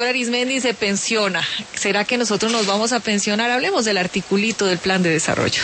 Arismendi se pensiona. ¿Será que nosotros nos vamos a pensionar? Hablemos del articulito del plan de desarrollo.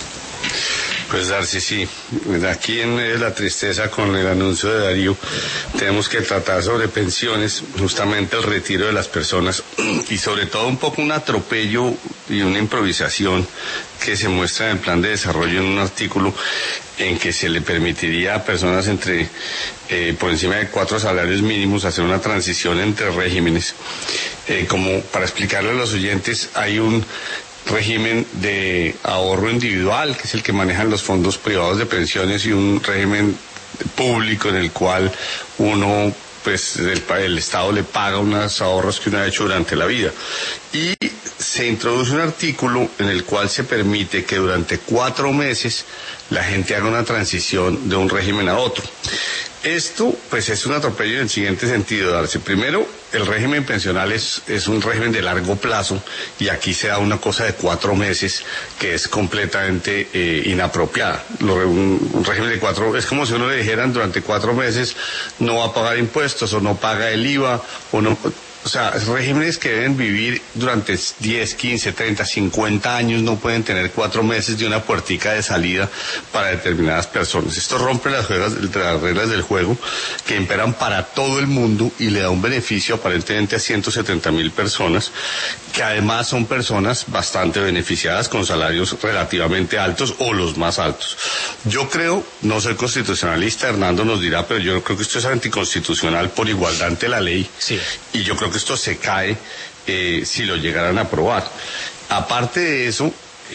Pues Darcy, sí, aquí en La Tristeza con el anuncio de Darío tenemos que tratar sobre pensiones, justamente el retiro de las personas y sobre todo un poco un atropello y una improvisación que se muestra en el plan de desarrollo en un artículo en que se le permitiría a personas por encima de 4 salarios mínimos hacer una transición entre regímenes. Como para explicarle a los oyentes, hay un régimen de ahorro individual, que es el que manejan los fondos privados de pensiones, y un régimen público en el cual uno, pues el Estado le paga unos ahorros que uno ha hecho durante la vida. Y se introduce un artículo en el cual se permite que durante 4 meses la gente haga una transición de un régimen a otro. Esto, pues, es un atropello en el siguiente sentido, Darcy. Primero, el régimen pensional es un régimen de largo plazo y aquí se da una cosa de 4 meses que es completamente inapropiada. Un régimen de 4, es como si uno le dijeran durante 4 meses no va a pagar impuestos o no paga el IVA o no... O sea, regímenes que deben vivir durante 10, 15, 30, 50 años no pueden tener 4 meses de una puertica de salida para determinadas personas. Esto rompe las reglas del juego que imperan para todo el mundo y le da un beneficio aparentemente a 170,000 personas, que además son personas bastante beneficiadas con salarios relativamente altos o los más altos. Yo creo, no soy constitucionalista, Hernando nos dirá, pero yo creo que esto es anticonstitucional por igualdad ante la ley. Sí. Y yo creo que esto se cae si lo llegaran a aprobar. Aparte de eso,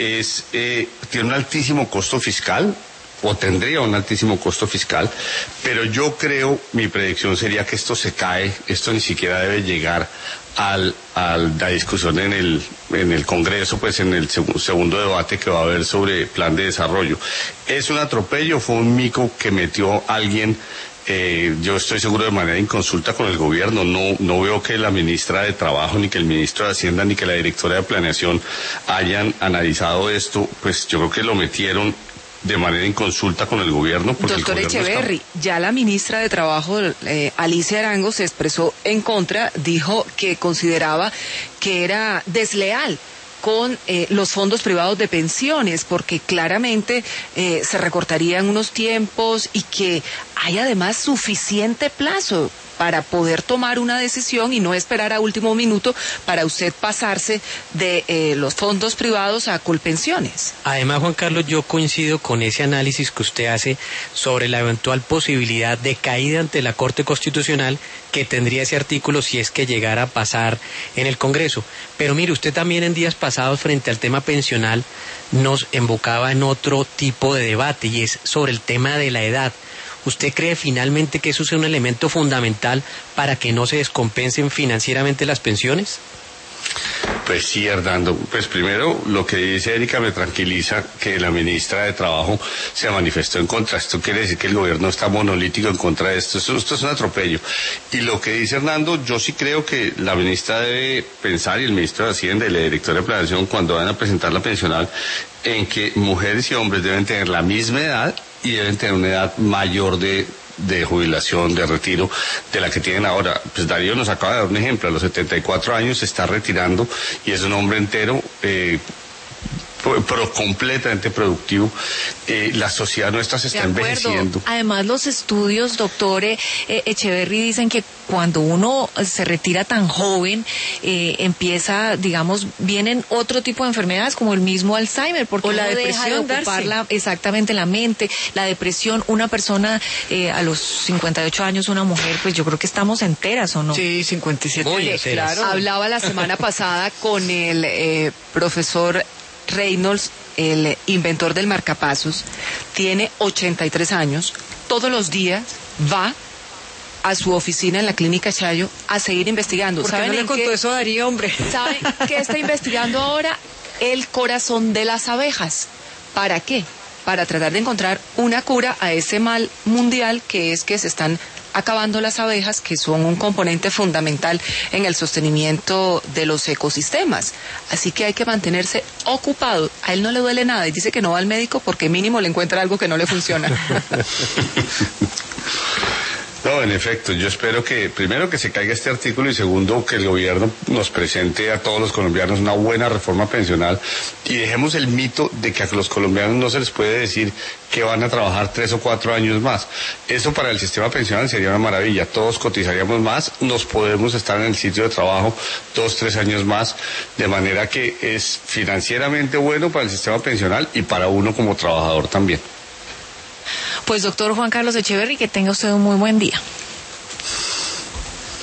tiene un altísimo costo fiscal, o tendría un altísimo costo fiscal, pero yo creo, mi predicción sería que esto se cae, esto ni siquiera debe llegar a la discusión en el Congreso, pues en el segundo debate que va a haber sobre plan de desarrollo. Es un atropello, fue un mico que metió alguien. Yo estoy seguro de manera inconsulta con el gobierno. No veo que la ministra de Trabajo, ni que el ministro de Hacienda, ni que la directora de Planeación hayan analizado esto. Pues yo creo que lo metieron de manera inconsulta con el gobierno. Doctor Echeverry, ya la ministra de Trabajo, Alicia Arango, se expresó en contra, dijo que consideraba que era desleal con los fondos privados de pensiones, porque claramente se recortarían unos tiempos y que hay además suficiente plazo para poder tomar una decisión y no esperar a último minuto para usted pasarse de los fondos privados a Colpensiones. Además, Juan Carlos, yo coincido con ese análisis que usted hace sobre la eventual posibilidad de caída ante la Corte Constitucional que tendría ese artículo si es que llegara a pasar en el Congreso. Pero mire, usted también en días pasados frente al tema pensional nos embocaba en otro tipo de debate y es sobre el tema de la edad. ¿Usted cree finalmente que eso sea un elemento fundamental para que no se descompensen financieramente las pensiones? Pues sí, Hernando. Pues primero, lo que dice Erika me tranquiliza, que la ministra de Trabajo se manifestó en contra. Esto quiere decir que el gobierno está monolítico en contra de esto. Esto es un atropello. Y lo que dice Hernando, yo sí creo que la ministra debe pensar, y el ministro de Hacienda y la directora de Planeación, cuando van a presentar la pensional, en que mujeres y hombres deben tener la misma edad y deben tener una edad mayor de jubilación, de retiro, de la que tienen ahora. Pues Darío nos acaba de dar un ejemplo, a los 74 años se está retirando y es un hombre entero, pero completamente productivo. La sociedad nuestra se está envejeciendo. Además, los estudios, doctor Echeverry, dicen que cuando uno se retira tan joven, empieza, digamos, vienen otro tipo de enfermedades como el mismo Alzheimer, porque o la depresión, deja de ocupar exactamente la mente, la depresión. Una persona a los 58 años, una mujer, pues yo creo que estamos enteras, ¿o no? Sí, 57. Muy claro. Hablaba la semana pasada con el profesor Reynolds, el inventor del marcapasos. Tiene 83 años, todos los días va a su oficina en la clínica Chayo a seguir investigando. ¿Por qué no le contó eso a Darío, hombre? ¿Saben qué está investigando ahora? El corazón de las abejas. ¿Para qué? Para tratar de encontrar una cura a ese mal mundial que es que se están acabando las abejas, que son un componente fundamental en el sostenimiento de los ecosistemas. Así que hay que mantenerse ocupado. A él no le duele nada y dice que no va al médico porque mínimo le encuentra algo que no le funciona. No, en efecto, yo espero que, primero, que se caiga este artículo y segundo, que el gobierno nos presente a todos los colombianos una buena reforma pensional y dejemos el mito de que a los colombianos no se les puede decir que van a trabajar 3 o 4 años más. Eso para el sistema pensional sería una maravilla. Todos cotizaríamos más, nos podemos estar en el sitio de trabajo 2, 3 años más, de manera que es financieramente bueno para el sistema pensional y para uno como trabajador también. Pues doctor Juan Carlos Echeverry, que tenga usted un muy buen día.